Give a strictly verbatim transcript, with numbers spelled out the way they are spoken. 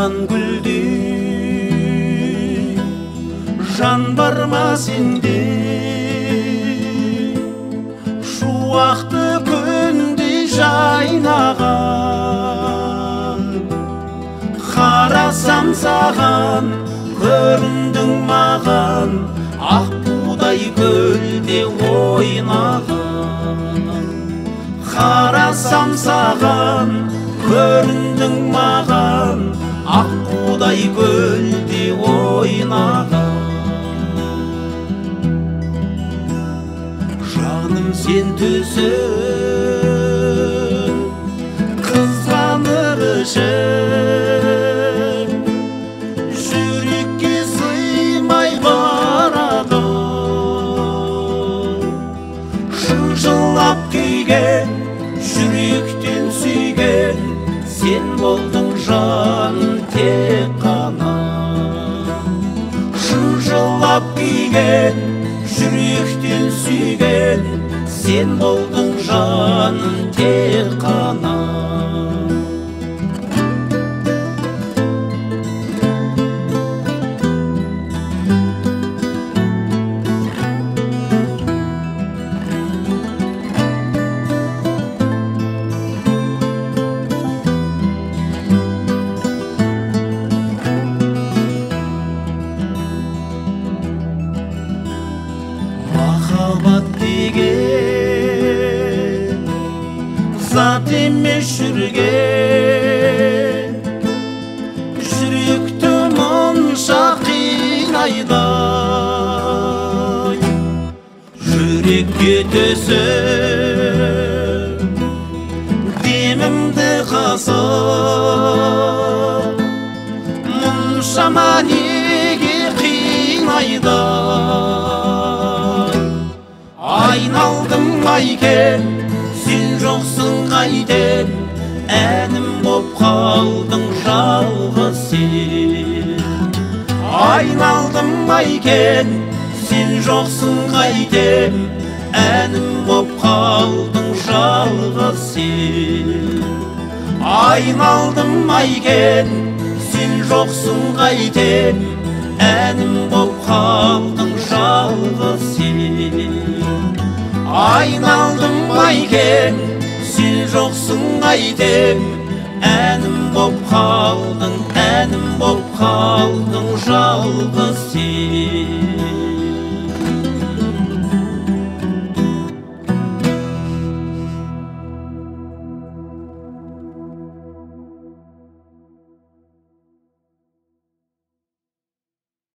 жан гүлде жан бар ма сенде шуақты күндей жайнаған қарасам саған көріндің маған ақ будай көлде ойнаған қарасам саған көріндің маған ақ будай көлде ойнаған жаным сен түсін қызғаныр ішім жүрекке сыймай барады шынжылап күйген жүректен сүйген сен болдың жан тек қана шынжылап күйген жүректен сүйген сен болдың жан тек қана махаббат деген зат емес жүрген жүректі мұнша қинайды жүрекке түсіп демімді қасып мұншама неге қинайды айналдым айкен сен жоқсың қайтем әнім боп қалдың жалғыз сен айналдым айкен сен жоқсың қайтем әнім боп қалдың жалғыз сен айналдым айкен сен жоқсың қайтем әнім боп қалдың жалғыз сен айналдым айкен сен жоқсың қайтем әнім боп қалдың әнім боп қалдың жалғыз сен